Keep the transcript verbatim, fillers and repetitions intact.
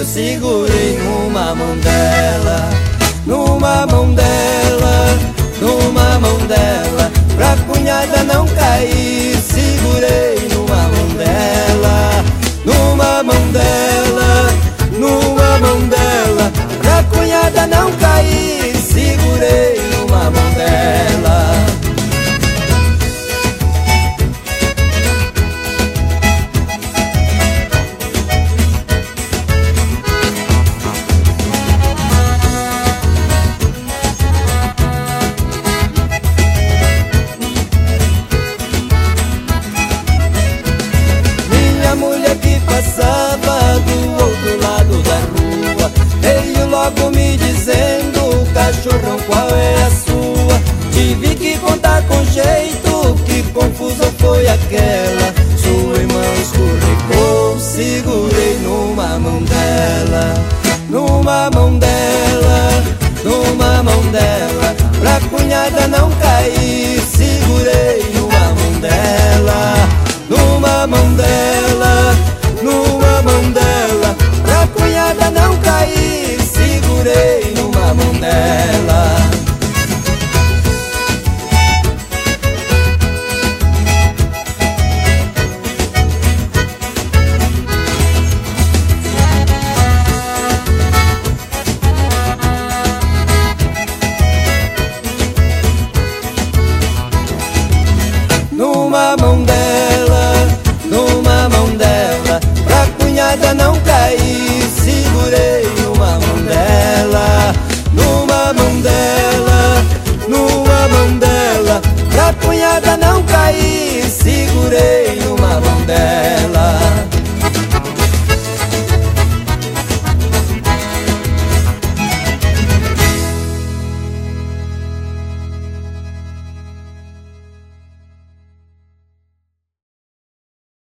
segurei numa mão dela, numa mão dela, numa mão dela, pra cunhada não cair, segurei numa mão dela, numa mão dela, numa mão dela, pra cunhada não cair, segurei numa mão dela. Passava do outro lado da rua, veio logo me dizendo: cachorrão, qual é a sua? Tive que contar com jeito, que confusão foi aquela. Sua irmã escorregou, segurei numa mão dela, numa mão dela, numa mão dela, pra cunhada não cair, segurei numa mão dela, numa mão dela, numa mão dela, pra cunhada não cair, segurei numa mão dela. Numa mão